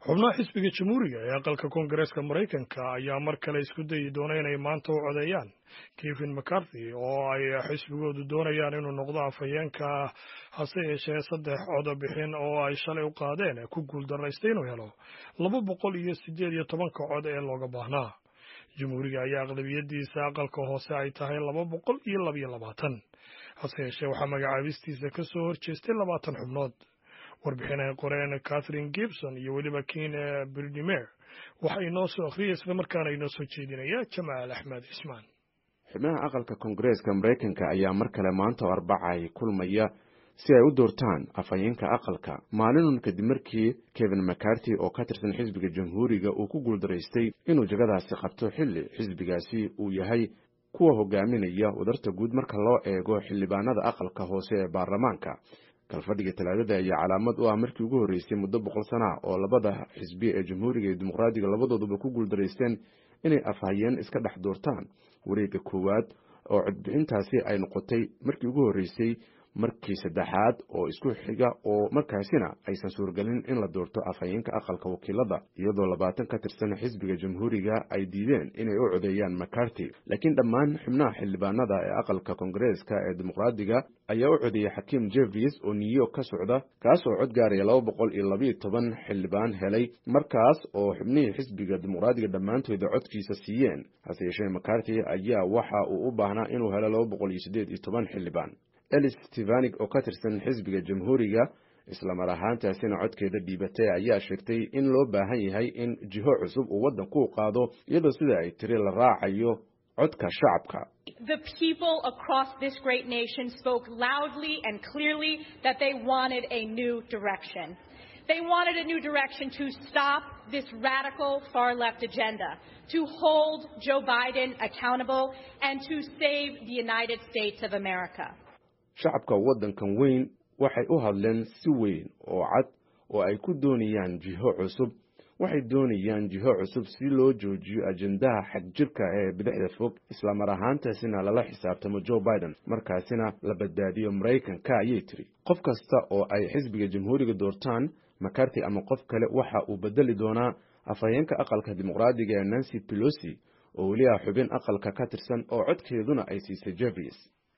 xubnaha xisbiga jamhuuriga ee aqalka koongareeska maraykanka ayaa mar kale isku dayi doona inay maanta u codeeyaan kevin mccarthy oo ay xisbigoodu doonayaan inuu noqdo afhayeenka hase yeeshee 3 codobixin oo ay shalay u qaadeen ku guuldaraystay inuu helo 218 cod ee looga baahnaa. jamhuuriga ayaa aqlabiyadiisa aqalka hoose ay tahay 222 hase yeeshee waxaa magacaabistiisa ka soo horjeestay 20 xubnood. warbixin ay qoreen Catherine Gibson iyo weliba Ken Birdimer waxa inoo soo akhriyay isla markaana inoo soo jeedinaya Jamaal Axmed Ismaan. xubnaha aqalka koongareeska maraykanka ayaa mar kale maanta Arbacay kulmaya si ay u doortaan afhayeenka aqalka maalin kadib markii Kevin McCarthy oo ka tirsan xisbiga jamhuuriga uu ku guuldaraystay inuu jagadaasi qabto xilli xisbigaasi uu yahay kuwa hogaaminaya wadarta guud marka loo eego xildhibaanada aqalka hoose ee baarlamaanka. kalfadhiga talaadada ayaa calaamad u ah markii ugu horeysay muddo 100 sano oo labada xisbi ee jamhuuriga iyo dimuqraadiga labadooduba ku guuldaraysteen inay afhayeen iska dhex doortaan. wareegga koowaad oo codbixintaasi ay noqotay markii ugu horeysay markii saddexaad oo isku xiga oo markaasina aysan suurgalin in la doorto afhayeenka aqalka wakiilada iyadoo 20 ka tirsan xisbiga jamhuuriga ay diideen inay u codeeyaan McCarthy. laakiin dhammaan xubnaha xildhibaanada ee aqalka koongareeska ee dimuqraadiga ayaa u codeeyay Hakeem Jeffries oo New York ka socda kaas oo cod gaaraya 212 xildhibaan helay markaas oo xubnihii xisbiga dimuqraadiga dhammaantooda codkiisa siiyeen. hase yeeshee McCarthy ayaa waxa uu u baahnaa inuu helo 218 xildhibaan. Elise Stefanik oo ka tirsan xisbiga jamhuuriga isla mar ahaantaasina codkeeda dhiibatay ayaa sheegtay in loo baahan yahay in jiho cusub uu waddanku u qaado iyadoo sida ay tiri la raacayo codka shacabka. The people across this great nation spoke loudly and clearly that they wanted a new direction. They wanted a new direction to stop this radical far-left agenda, to hold Joe Biden accountable, and to save the United States of America. shacabka waddankan weyn waxay u hadleen si weyn oo cad oo ay ku doonayaan jiho cusub. waxay doonayaan jiho cusub si loo joojiyo ajendaha xagjirka ee bidixda fog isla mar ahaantaasina lala xisaabtamo Joe Biden markaasina la badbaadiyo Maraykanka ayay tiri. qof kasta oo ay xisbiga jamhuuriga doortaan McCarthy ama qof kale waxa uu bedeli doonaa afhayeenka aqalka dimuqraadiga ee Nancy Pelosi oo weli ah xubin aqalka ka tirsan oo codkeeduna ay siisay Jeffries.